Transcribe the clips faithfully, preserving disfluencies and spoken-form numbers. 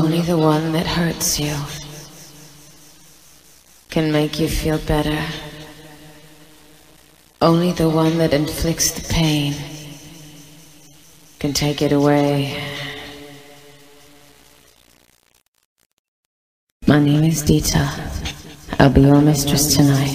Only the one that hurts you can make you feel better. Only the one that inflicts the pain can take it away. My name is Dita. I'll be your mistress tonight.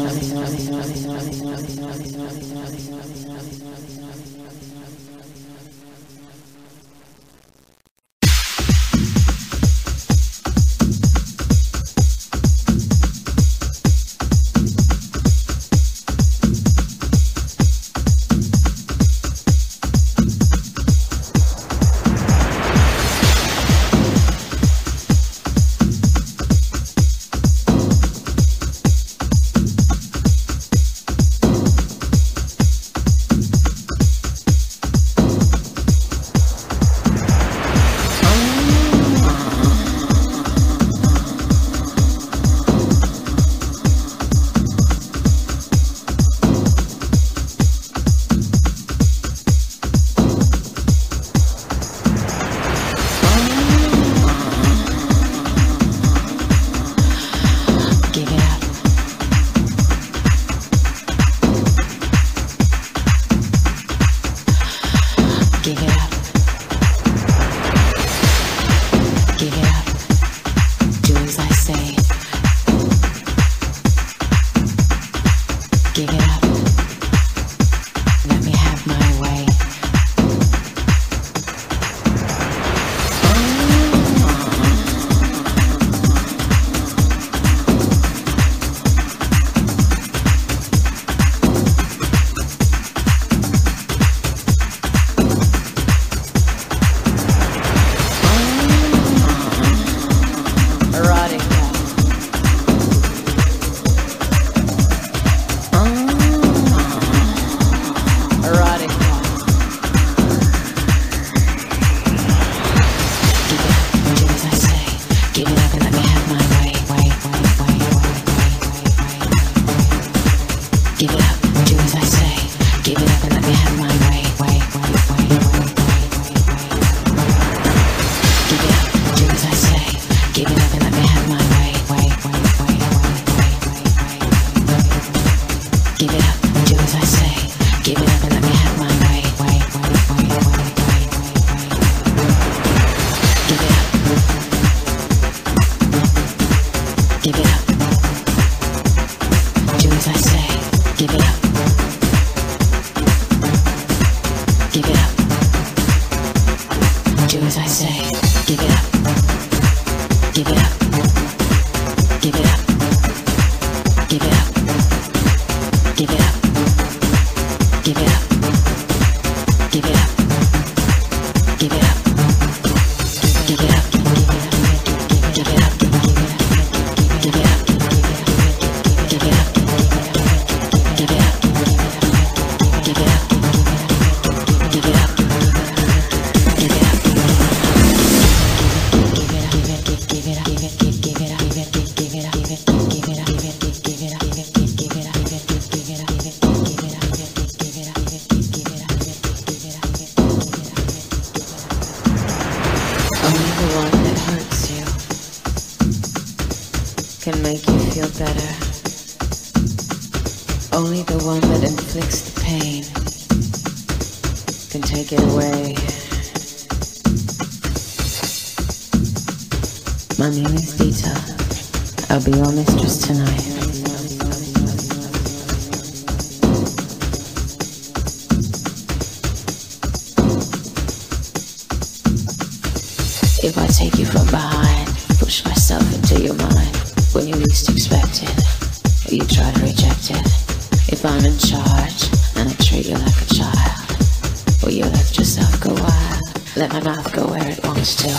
If I take you from behind, push myself into your mind when you least expect it, or you try to reject it. If I'm in charge and I treat you like a child, will you let yourself go wild? Let my mouth go where it wants to.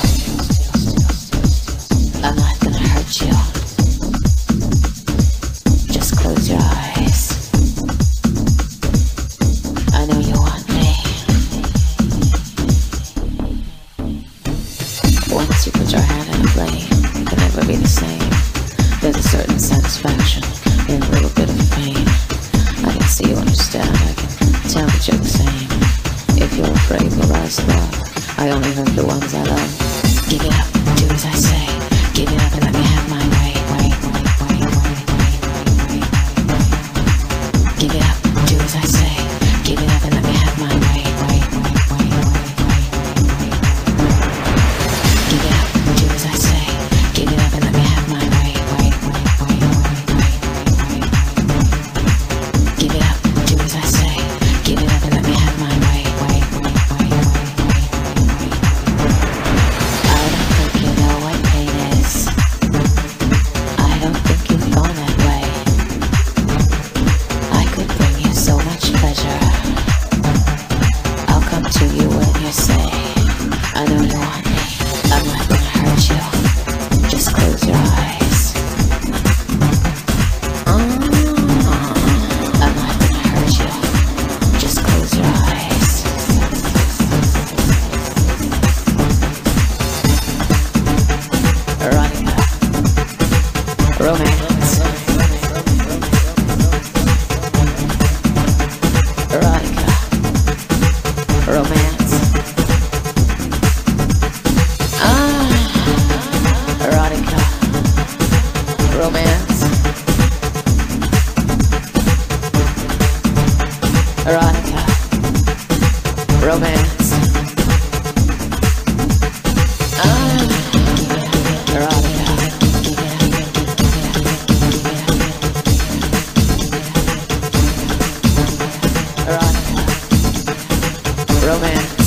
I'm not gonna hurt you. Just close your eyes. I know you want me. Once you put your hand in a flame, it can never be the same. There's a certain satisfaction in a little bit of pain. I can see you understand, I can tell that you're the same. If you're afraid, we'll rise above. I only hurt the ones I love. Give it up, do as hurt you, just close your eyes. Oh, I'm not gonna hurt you, just close your eyes. Erotica, romance. Erotica, romance. Ah, erotica, romance. Erotica, romance. Ah, erotica. Erotica, romance.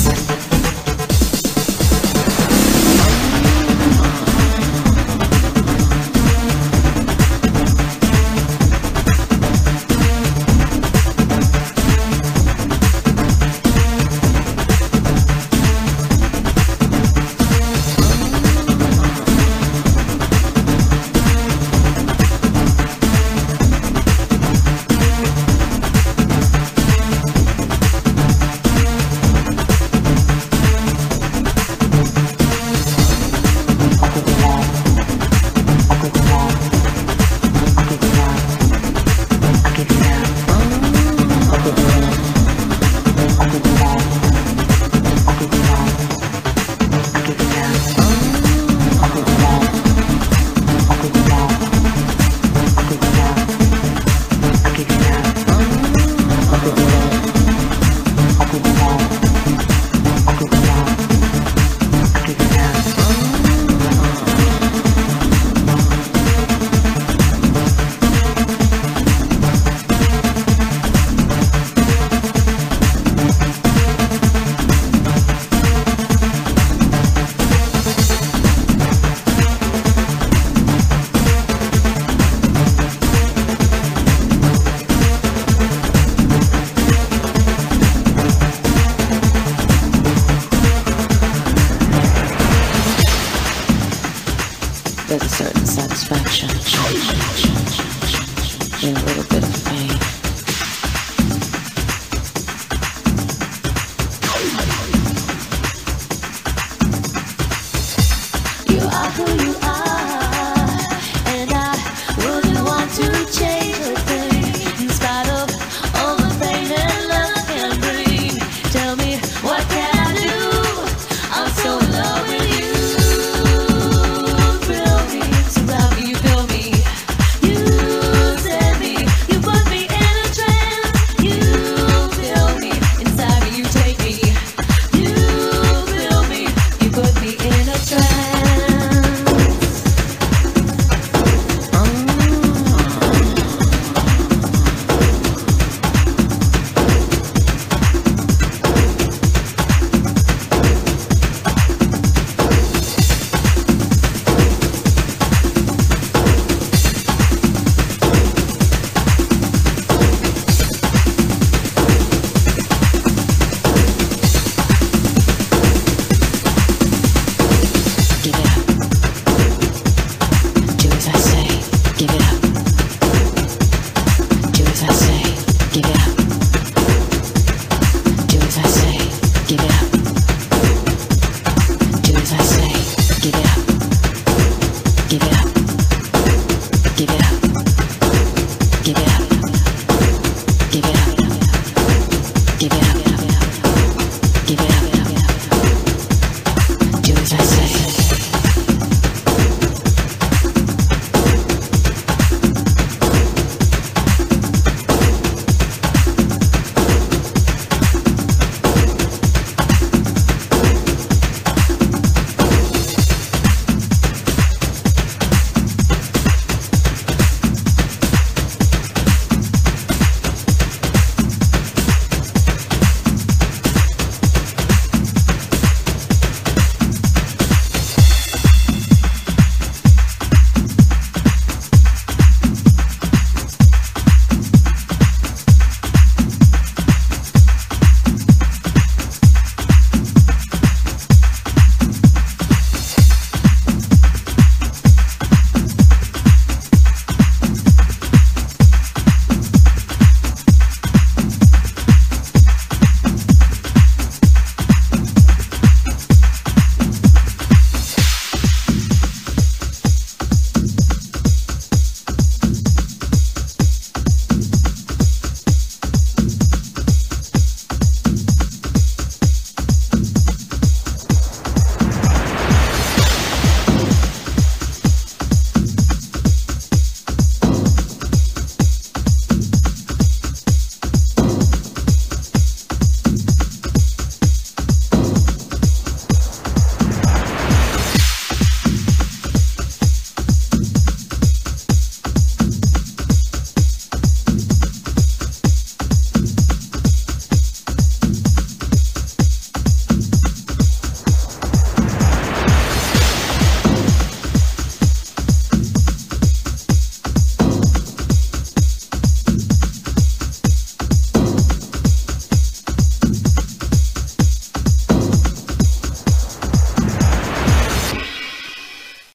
There's a certain satisfaction in a little bit of pain.